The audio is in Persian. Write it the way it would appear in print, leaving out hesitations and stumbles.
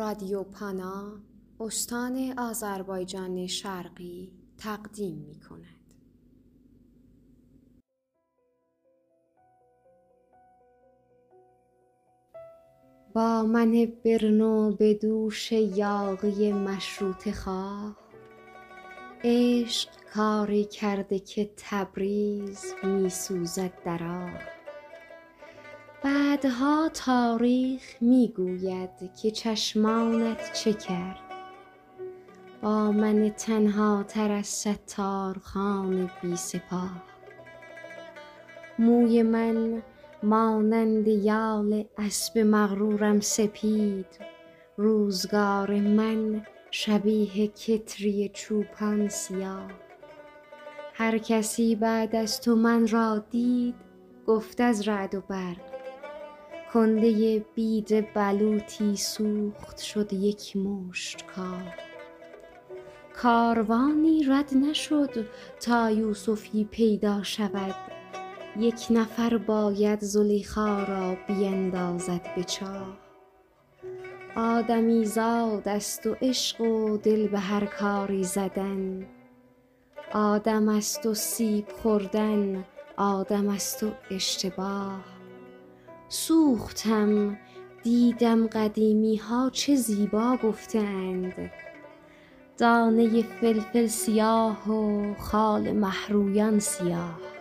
رادیو پانا استان آذربایجان شرقی تقدیم می کند. با من برنو به دوش یاغی مشروطه خواه، عشق کاری کرده که تبریز می سوزد در آه. بعدها تاریخ می گوید که چشمانت چه کرد، با من تنها تر از ستارخان بی سپاه. موی من مانند یال اسب مغرورم سپید، روزگار من شبیه کتری چوپان سیاه. هر کسی بعد از تو من را دید، گفت از رعد و برق، کنده بید بلوطی سوخت شد یک مشت کاه. کاروانی رد نشد تا یوسفی پیدا شود، یک نفر باید زلیخا را بیندازد به چاه. آدمی زاد است و عشق و دل به هر کاری زدن، آدم است و سیب خوردن، آدم است و اشتباه. سوختم دیدم قدیمی ها چه زیبا گفته اند، دانه فلفل سیاه و خال مهرویان سیاه.